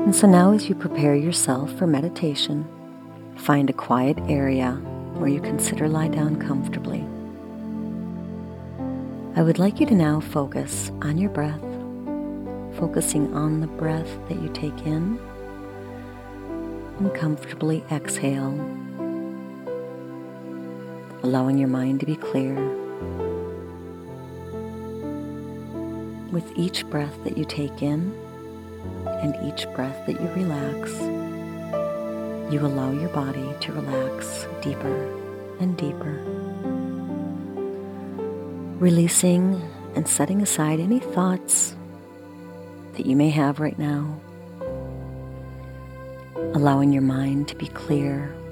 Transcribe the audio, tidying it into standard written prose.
And so now, as you prepare yourself for meditation, find a quiet area where you consider lie down comfortably. I would like you to now focus on your breath, focusing on the breath that you take in and comfortably exhale, allowing your mind to be clear. With each breath that you take in and each breath that you relax, you allow your body to relax deeper and deeper, releasing and setting aside any thoughts that you may have right now, allowing your mind to be clear